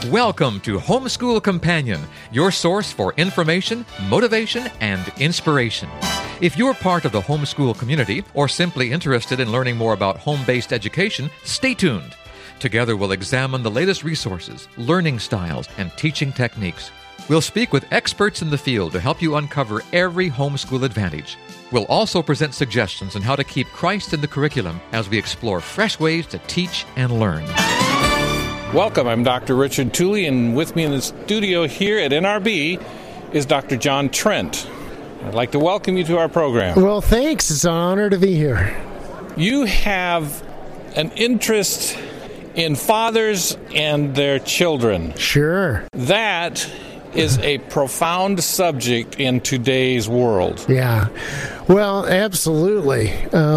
Welcome to Homeschool Companion, your source for information, motivation, and inspiration. If you're part of the homeschool community or simply interested in learning more about home-based education, stay tuned. Together we'll examine the latest resources, learning styles, and teaching techniques. We'll speak with experts in the field to help you uncover every homeschool advantage. We'll also present suggestions on how to keep Christ in the curriculum as we explore fresh ways to teach and learn. Welcome, I'm Dr. Richard Tooley, and with me in the studio here at NRB is Dr. John Trent. I'd like to welcome you to our program. Well, thanks. It's an honor to be here. You have an interest in fathers and their children. Sure. That is a profound subject in today's world. Yeah. Well, absolutely.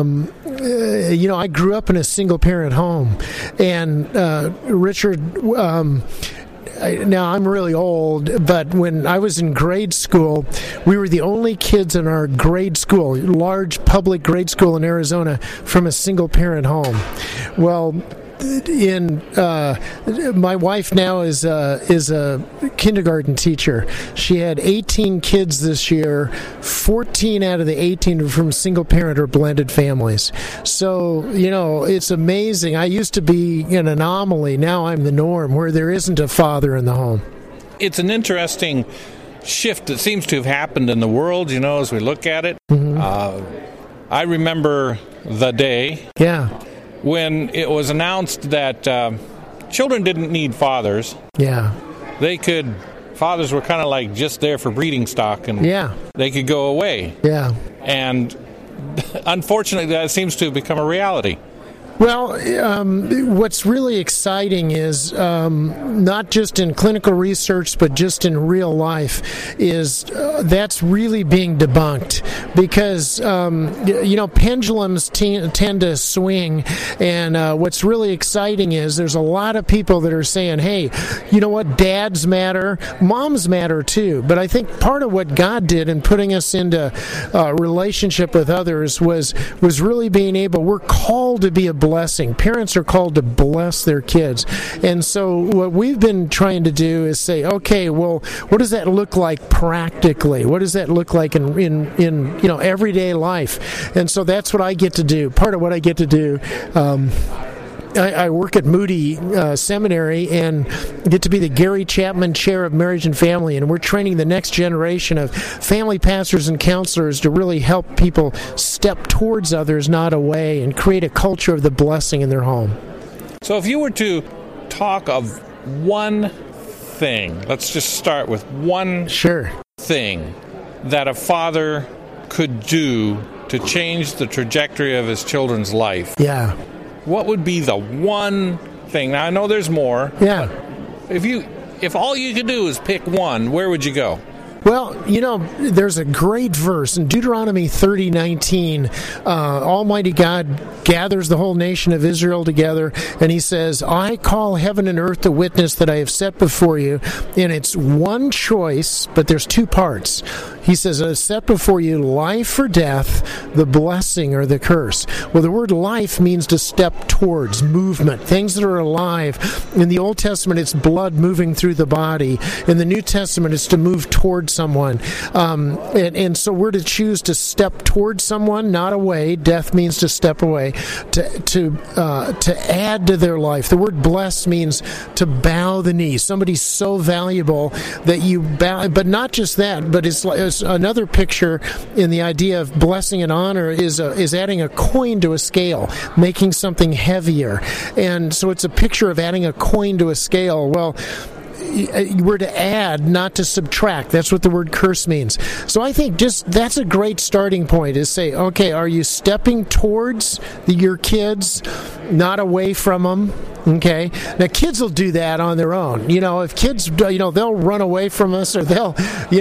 I grew up in a single-parent home, and Richard, now I'm really old, but when I was in grade school, we were the only kids in our grade school, large public grade school in Arizona, from a single-parent home. Well, my wife now is a kindergarten teacher. She had 18 kids this year. 14 out of the 18 were from single parent or blended families. So, it's amazing. I used to be an anomaly. Now I'm the norm, where there isn't a father in the home. It's an interesting shift that seems to have happened in the world, as we look at it. Mm-hmm. I remember the day. Yeah. When it was announced that children didn't need fathers. Yeah. Fathers were kind of like just there for breeding stock, and they could go away. Yeah. And unfortunately, that seems to have become a reality. Well, what's really exciting is not just in clinical research, but just in real life, is that's really being debunked because, pendulums tend to swing. And what's really exciting is there's a lot of people that are saying, hey, you know what, dads matter, moms matter too. But I think part of what God did in putting us into relationship with others was really being able, we're called to be a blessing. Parents are called to bless their kids. And so what we've been trying to do is say, okay, well, what does that look like practically? What does that look like in everyday life? And so that's what I get to do. Part of what I get to do, I work at Moody Seminary and get to be the Gary Chapman Chair of Marriage and Family, and we're training the next generation of family pastors and counselors to really help people step towards others, not away, and create a culture of the blessing in their home. So if you were to talk of one thing, let's just start with one thing that a father could do to change the trajectory of his children's life. Yeah. What would be the one thing? Now, I know there's more. Yeah. If all you could do is pick one, where would you go? Well, there's a great verse in Deuteronomy 30:19. Almighty God gathers the whole nation of Israel together, and he says, I call heaven and earth to witness that I have set before you. And it's one choice, but there's two parts. He says, I have set before you life or death, the blessing or the curse. Well, the word life means to step towards, movement, things that are alive. In the Old Testament, it's blood moving through the body. In the New Testament, it's to move towards someone. And so we're to choose to step towards someone, not away. Death means to step away, to add to their life. The word bless means to bow the knee. Somebody's so valuable that you bow, but not just that, but it's another picture in the idea of blessing and honor is adding a coin to a scale, making something heavier. And so it's a picture of adding a coin to a scale. Well, we're to add, not to subtract. That's what the word curse means. So I think that's a great starting point, is say, okay, are you stepping towards your kids, not away from them? Okay. Now, kids will do that on their own. If kids, they'll run away from us, or they'll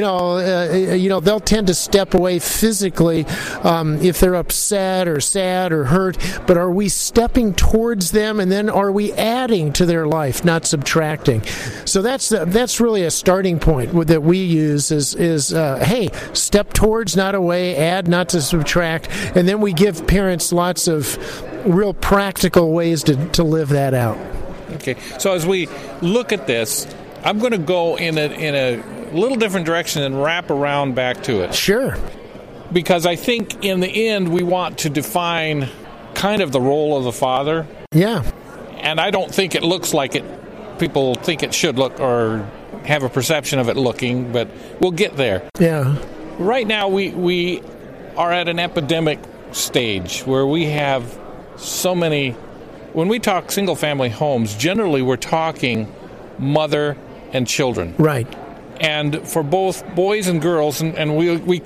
tend to step away physically if they're upset or sad or hurt. But are we stepping towards them, and then are we adding to their life, not subtracting? So that's really a starting point that we use is hey, step towards, not away, add, not to subtract, and then we give parents lots of real practical ways to live that out. Okay, so as we look at this, I'm going to go in a little different direction and wrap around back to it. Sure. Because I think in the end we want to define kind of the role of the father. Yeah. And I don't think it looks like it. People think it should look or have a perception of it looking, but we'll get there. Yeah. Right now we are at an epidemic stage where we have so many. When we talk single-family homes, generally we're talking mother and children. Right. And for both boys and girls, and we need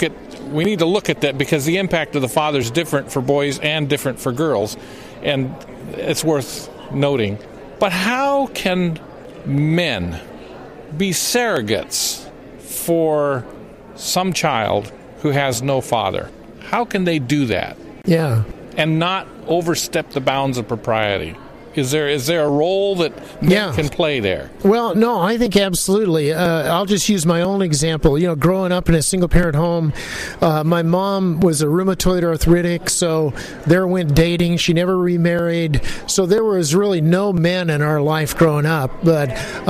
to look at that because the impact of the father is different for boys and different for girls, and it's worth noting. But how can men be surrogates for some child who has no father? How can they do that? Yeah. And not overstep the bounds of propriety? Is there a role that men can play there? Well, no, I think absolutely. I'll just use my own example. Growing up in a single-parent home, my mom was a rheumatoid arthritic, so there went dating. She never remarried, so there was really no men in our life growing up. But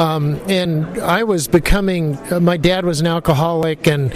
and I was becoming. My dad was an alcoholic and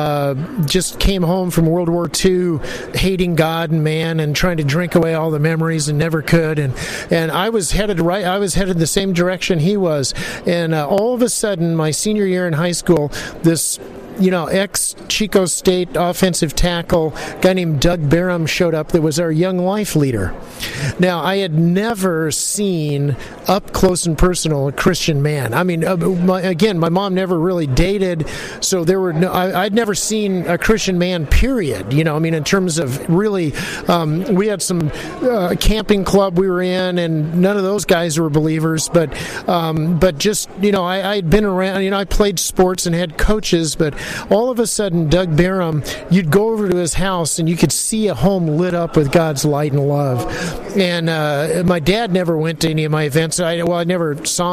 just came home from World War II, hating God and man, and trying to drink away all the memories, and never could. And I was headed the same direction he was, and all of a sudden, my senior year in high school, this ex-Chico State offensive tackle, guy named Doug Barham showed up that was our young life leader. Now, I had never seen up close and personal a Christian man. I mean, my mom never really dated, so there were I'd never seen a Christian man, period. In terms of really, we had some camping club we were in, and none of those guys were believers, but just, I'd been around, I played sports and had coaches, but all of a sudden, Doug Barham, you'd go over to his house and you could see a home lit up with God's light and love. And my dad never went to any of my events. I never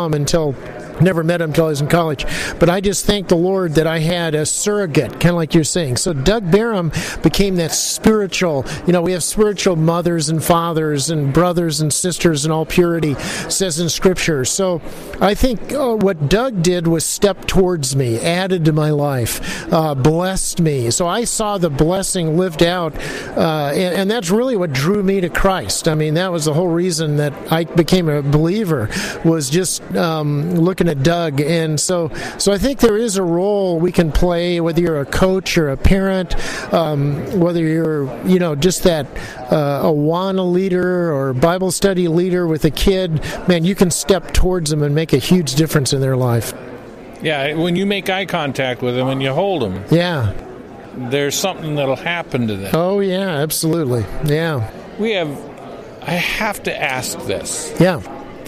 never met him until I was in college. But I just thank the Lord that I had a surrogate, kind of like you're saying. So Doug Barham became that spiritual, we have spiritual mothers and fathers and brothers and sisters in all purity, says in Scripture. So I think what Doug did was step towards me, added to my life, blessed me. So I saw the blessing lived out, and that's really what drew me to Christ. I mean, that was the whole reason that I became a believer, was just looking at Doug. And so I think there is a role we can play, whether you're a coach or a parent, whether you're, just that Awana leader or Bible study leader with a kid. Man, you can step towards them and make a huge difference in their life. Yeah, when you make eye contact with them and you hold them. Yeah. There's something that'll happen to them. Oh, yeah, absolutely. Yeah. I have to ask this. Yeah.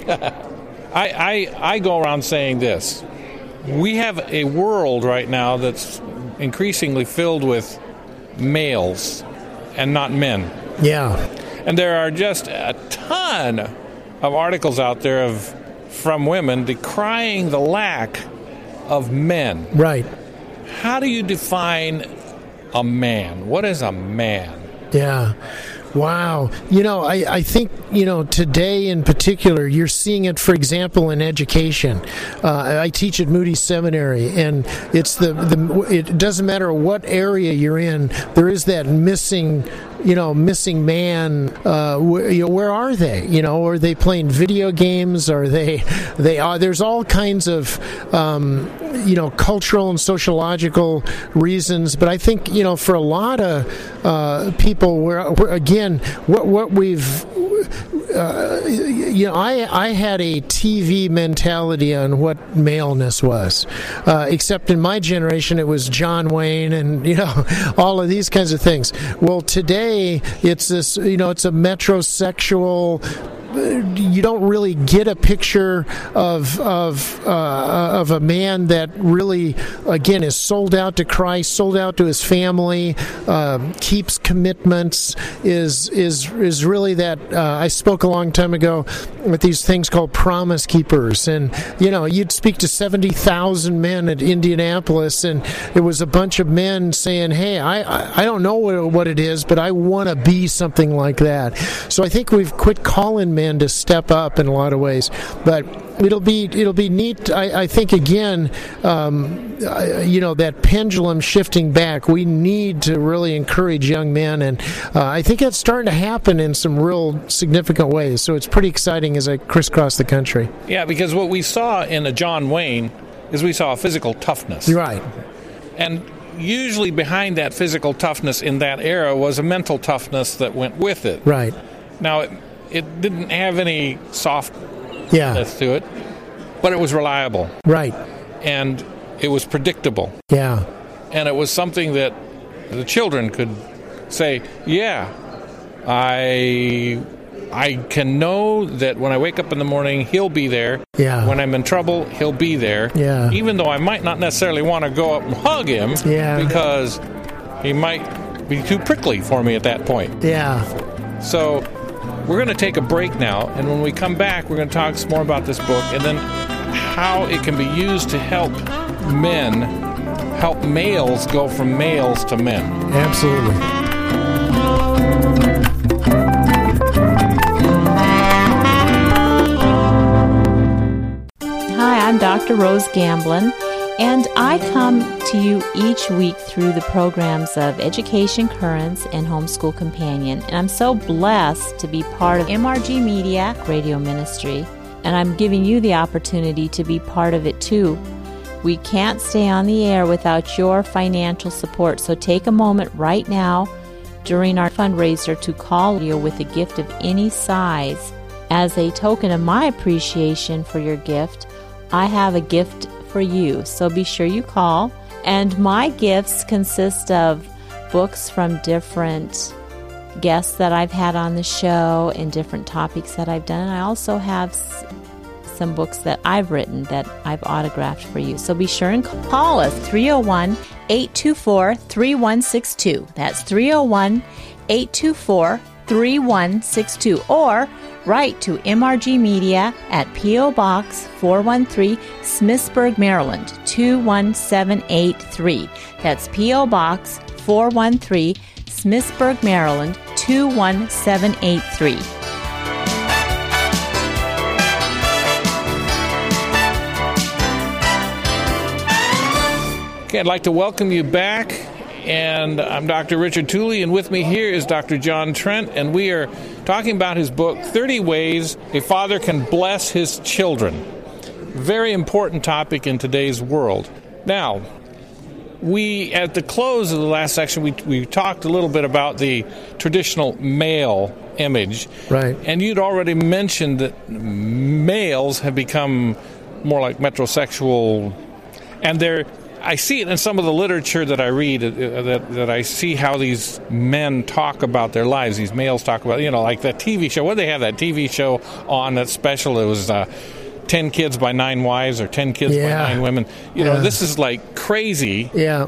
I go around saying this. We have a world right now that's increasingly filled with males and not men. Yeah. And there are just a ton of articles out there from women decrying the lack of men. Right. How do you define a man? What is a man? Yeah. Wow. I think, today in particular, you're seeing it, for example, in education. I teach at Moody Seminary, and it's it doesn't matter what area you're in, there is that missing man. Where are they? Are they playing video games? Are they there's all kinds of, cultural and sociological reasons. But I think, for a lot of people, we're again, what we've, I had a TV mentality on what maleness was, except in my generation it was John Wayne and all of these kinds of things. Well, today it's this, it's a metrosexual. You don't really get a picture of a man that really, again, is sold out to Christ, sold out to his family, keeps commitments, is really that. I spoke a long time ago with these things called promise keepers, and you'd speak to 70,000 men at Indianapolis, and it was a bunch of men saying, "Hey, I don't know what it is, but I want to be something like that." So I think we've quit calling men to step up in a lot of ways. But it'll be neat. I think again, that pendulum shifting back. We need to really encourage young men, and I think that's starting to happen in some real significant ways. So it's pretty exciting as I crisscross the country. Yeah, because what we saw in a John Wayne is we saw a physical toughness. Right. And usually behind that physical toughness in that era was a mental toughness that went with it. Right. Now, it didn't have any softness to it, but it was reliable. Right. And it was predictable. Yeah. And it was something that the children could say, yeah, I can know that when I wake up in the morning, he'll be there. Yeah. When I'm in trouble, he'll be there. Yeah. Even though I might not necessarily want to go up and hug him, because he might be too prickly for me at that point. Yeah. So we're going to take a break now, and when we come back, we're going to talk some more about this book and then how it can be used to help males go from males to men. Absolutely. Hi, I'm Dr. Rose Gamblin, and I come to you each week through the programs of Education Currents and Homeschool Companion, and I'm so blessed to be part of MRG Media Radio Ministry, and I'm giving you the opportunity to be part of it too. We can't stay on the air without your financial support, so take a moment right now during our fundraiser to call you with a gift of any size. As a token of my appreciation for your gift, I have a gift for you, so be sure you call. And my gifts consist of books from different guests that I've had on the show and different topics that I've done. And I also have some books that I've written that I've autographed for you. So be sure and call us, 301-824-3162. That's 301-824-3162. Or write to MRG Media at P.O. Box 413, Smithsburg, Maryland, 21783. That's P.O. Box 413, Smithsburg, Maryland, 21783. Okay, I'd like to welcome you back, and I'm Dr. Richard Tooley, and with me here is Dr. John Trent, and we are talking about his book, 30 Ways a Father Can Bless His Children. Very important topic in today's world. Now, at the close of the last section, we talked a little bit about the traditional male image. Right. And you'd already mentioned that males have become more like metrosexual, and I see it in some of the literature that I read, that I see how these men talk about their lives. These males talk about, like that TV show. What did they have that TV show on that's special? It was 10 Kids by 9 Wives or 10 Kids by 9 Women. This is like crazy. Yeah.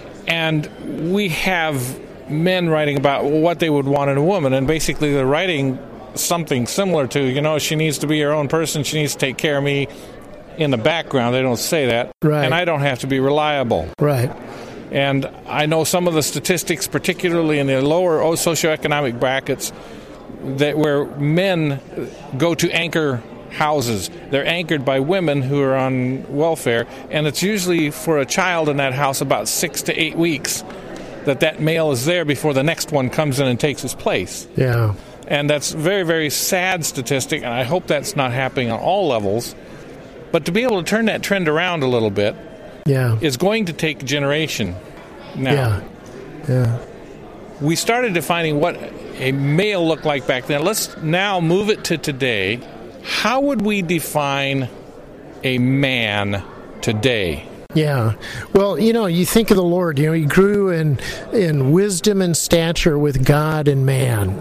And we have men writing about what they would want in a woman. And basically they're writing something similar to, she needs to be her own person. She needs to take care of me. In the background, they don't say that. Right. And I don't have to be reliable. Right. And I know some of the statistics, particularly in the lower socioeconomic brackets, where men go to anchor houses. They're anchored by women who are on welfare, and it's usually for a child in that house about 6 to 8 weeks that male is there before the next one comes in and takes his place. Yeah. And that's a very, very sad statistic, and I hope that's not happening on all levels. But to be able to turn that trend around a little bit is going to take a generation now. Yeah. We started defining what a male looked like back then. Let's now move it to today. How would we define a man today? Yeah. Well, you think of the Lord, he grew in wisdom and stature with God and man.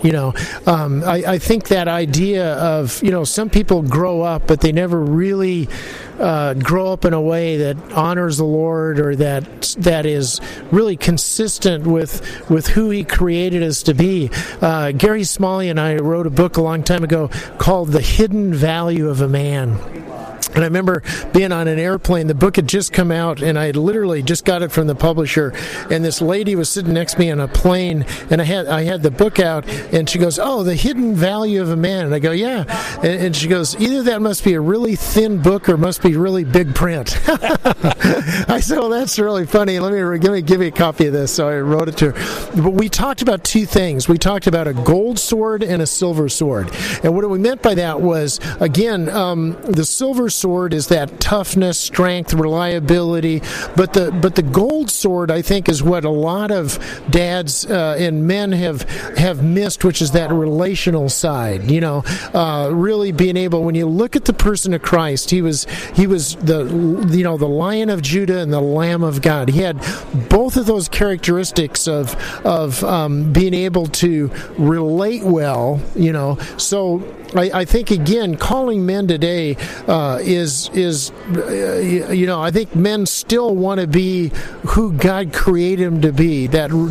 I think that idea of, some people grow up, but they never really grow up in a way that honors the Lord or that is really consistent with who He created us to be. Gary Smalley and I wrote a book a long time ago called The Hidden Value of a Man. And I remember being on an airplane. The book had just come out, and I had literally just got it from the publisher. And this lady was sitting next to me on a plane, and I had the book out, and she goes, "Oh, The Hidden Value of a Man." And I go, "Yeah." And she goes, "Either that must be a really thin book or must be really big print." I said, "Well, that's really funny. Let me give me a copy of this." So I wrote it to her. But we talked about two things. We talked about a gold sword and a silver sword. And what we meant by that was, again, the silver sword is that toughness, strength, reliability, but the gold sword, I think, is what a lot of dads and men have missed, which is that relational side. Really being able, when you look at the person of Christ, he was the Lion of Judah and the Lamb of God. He had both of those characteristics of being able to relate well. So I think, again, calling men today is I think men still want to be who God created them to be.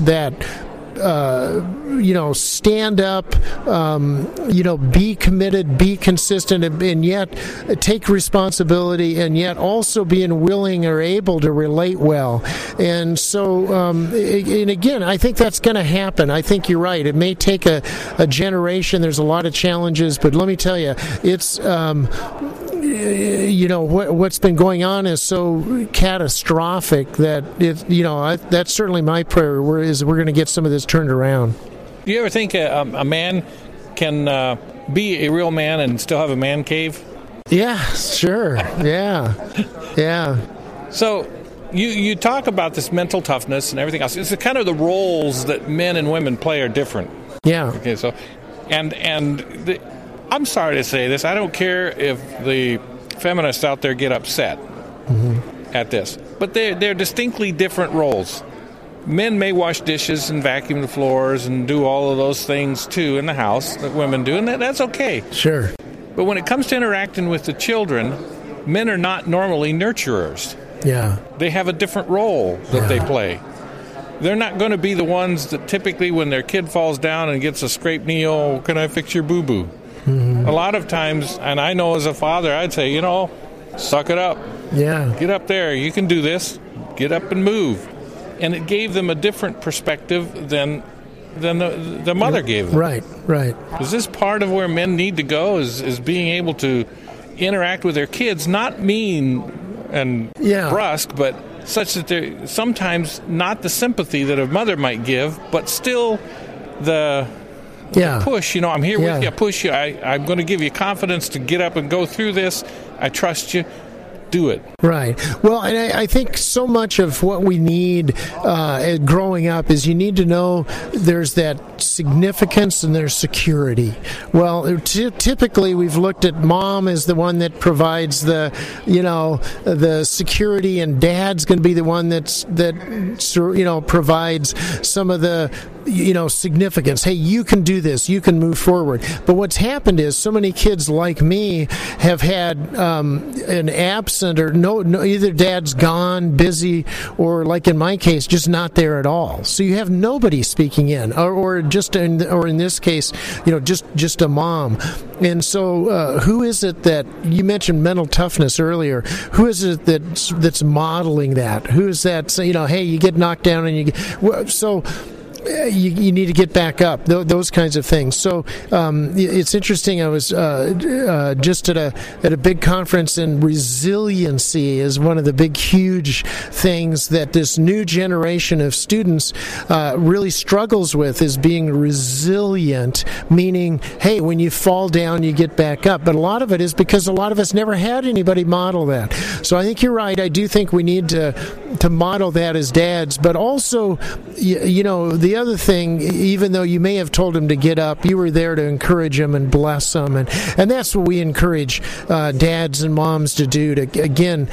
Stand up, be committed, be consistent, and yet take responsibility, and yet also being willing or able to relate well. And so, and again, I think that's going to happen. I think you're right. It may take a generation. There's a lot of challenges, but let me tell you, it's what's been going on is so catastrophic that that's certainly my prayer. We're going to get some of this turned around. Do you ever think a man can be a real man and still have a man cave? Yeah, sure. Yeah. So you talk about this mental toughness and everything else. It's kind of the roles that men and women play are different. Yeah. Okay. So, I'm sorry to say this. I don't care if the feminists out there get upset at this, but they're distinctly different roles. Men may wash dishes and vacuum the floors and do all of those things too in the house that women do, and that's okay. Sure. But when it comes to interacting with the children, men are not normally nurturers. Yeah. They have a different role that they play. They're not going to be the ones that typically, when their kid falls down and gets a scraped knee, "Oh, can I fix your boo-boo?" Mm-hmm. A lot of times, and I know as a father, I'd say, suck it up. Yeah. Get up there. You can do this. Get up and move. And it gave them a different perspective than the mother gave them. Right. Is this part of where men need to go, is being able to interact with their kids, not mean and brusque, but such that they're sometimes not the sympathy that a mother might give, but still the push. I'm here with you. I push you. I'm going to give you confidence to get up and go through this. I trust you. Do it. Right. Well, and I think so much of what we need growing up is you need to know there's that significance and there's security. Well, typically we've looked at mom as the one that provides the security, and dad's going to be the one that provides some of the significance. Hey, you can do this. You can move forward. But what's happened is so many kids like me have had an absent or no, either dad's gone, busy, or like in my case, just not there at all. So you have nobody speaking in, or in this case, just a mom. And so, who is it that you mentioned mental toughness earlier? Who is it that's modeling that? Who is that? Hey, you get knocked down and you need to get back up, those kinds of things. So it's interesting. I was just at a big conference, and resiliency is one of the big, huge things that this new generation of students really struggles with, is being resilient, meaning, hey, when you fall down, you get back up. But a lot of it is because a lot of us never had anybody model that. So I think you're right. I do think we need to model that as dads, but also, the other thing, even though you may have told him to get up, you were there to encourage him and bless him, and that's what we encourage dads and moms to do. To again,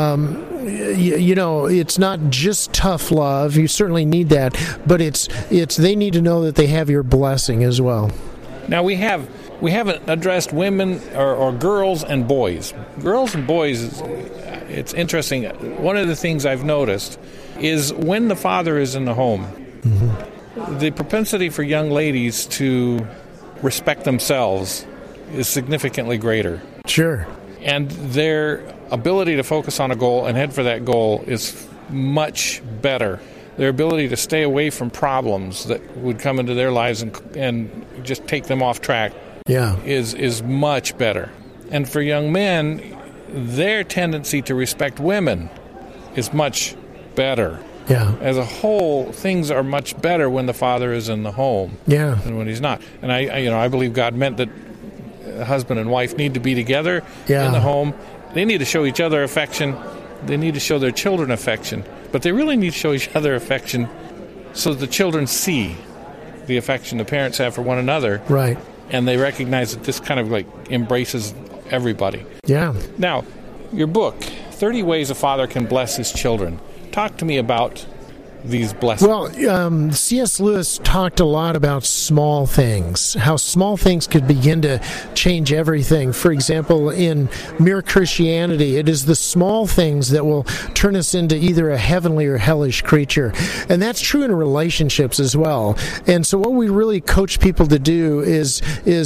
it's not just tough love. You certainly need that, but it's they need to know that they have your blessing as well. Now we haven't addressed women or girls and boys. Girls and boys, it's interesting. One of the things I've noticed is when the father is in the home, the propensity for young ladies to respect themselves is significantly greater. Sure. And their ability to focus on a goal and head for that goal is much better. Their ability to stay away from problems that would come into their lives and just take them off track is much better. And for young men, their tendency to respect women is much better. Yeah. As a whole, things are much better when the father is in the home than when he's not. And I believe God meant that husband and wife need to be together in the home. They need to show each other affection. They need to show their children affection. But they really need to show each other affection so the children see the affection the parents have for one another. Right. And they recognize that this kind of like embraces everybody. Yeah. Now, your book, 30 Ways a Father Can Bless His Children. Talk to me about these blessings. Well, C.S. Lewis talked a lot about small things, how small things could begin to change everything. For example, in Mere Christianity, it is the small things that will turn us into either a heavenly or hellish creature. And that's true in relationships as well. And so what we really coach people to do is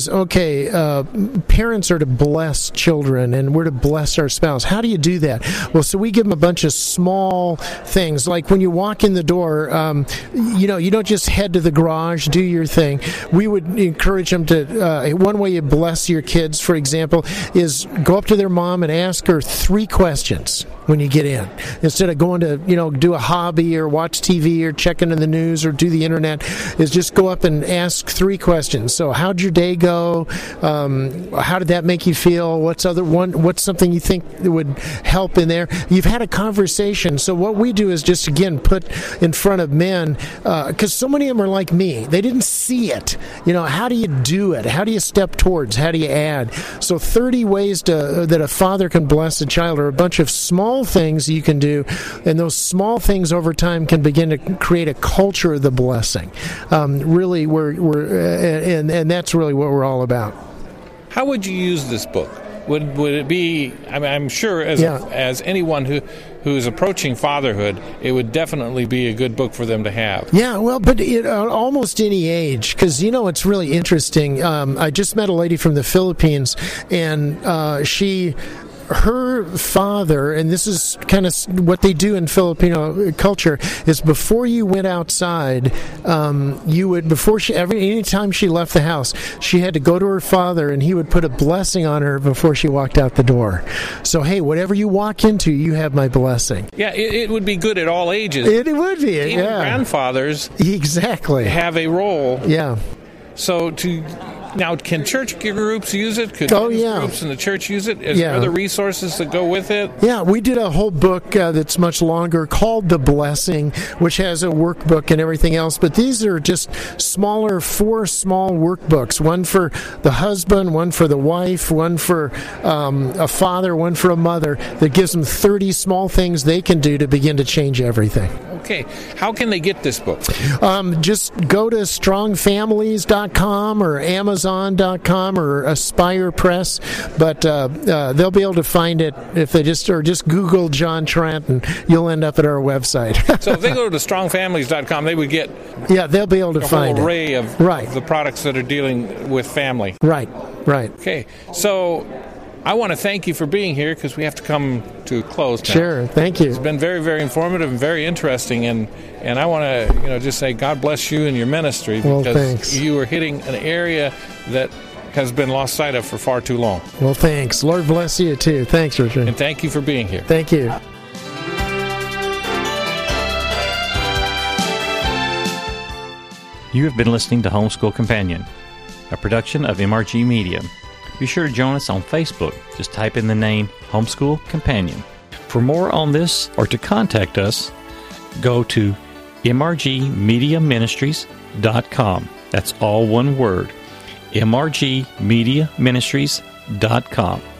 parents are to bless children and we're to bless our spouse. How do you do that? Well, so we give them a bunch of small things, like when you walk in the door, you don't just head to the garage, do your thing. We would encourage them to, one way you bless your kids, for example, is go up to their mom and ask her 3 questions when you get in. Instead of going to, do a hobby or watch TV or check into the news or do the internet, is just go up and ask 3 questions. So how'd your day go? How did that make you feel? What's something you think would help in there? You've had a conversation. So what we do is just, again, put in front of men, because so many of them are like me. They didn't see it. How do you do it? How do you step towards? How do you add? So 30 ways that a father can bless a child are a bunch of small things you can do, and those small things over time can begin to create a culture of the blessing. Really, and that's really what we're all about. How would you use this book? Would it be? I'm sure as anyone who's approaching fatherhood, it would definitely be a good book for them to have. Yeah, well, but almost any age, because it's really interesting. I just met a lady from the Philippines, and her father, and this is kind of what they do in Filipino culture, is before you went outside, anytime she left the house, she had to go to her father, and he would put a blessing on her before she walked out the door. So, hey, whatever you walk into, you have my blessing. Yeah, it would be good at all ages. It would be. Even grandfathers have a role. Yeah. So Now, can church groups use it? Could groups in the church use it? Is there other resources that go with it? Yeah, we did a whole book that's much longer called The Blessing, which has a workbook and everything else. But these are just 4 small workbooks, one for the husband, one for the wife, one for a father, one for a mother, that gives them 30 small things they can do to begin to change everything. Okay. How can they get this book? Just go to strongfamilies.com or Amazon.com or Aspire Press, but they'll be able to find it if they just Google John Trent, and you'll end up at our website. So if they go to strongfamilies.com, they would get they'll be able to find a whole array of the products that are dealing with family. Right. Okay, so I want to thank you for being here, because we have to come to a close now. Sure, thank you. It's been very, very informative and very interesting, and I want to just say God bless you and your ministry, because thanks. You are hitting an area that has been lost sight of for far too long. Well, thanks. Lord bless you too. Thanks, Richard. And thank you for being here. Thank you. You have been listening to Homeschool Companion, a production of MRG Media. Be sure to join us on Facebook. Just type in the name Homeschool Companion. For more on this or to contact us, go to mrgmediaministries.com. That's all one word, mrgmediaministries.com.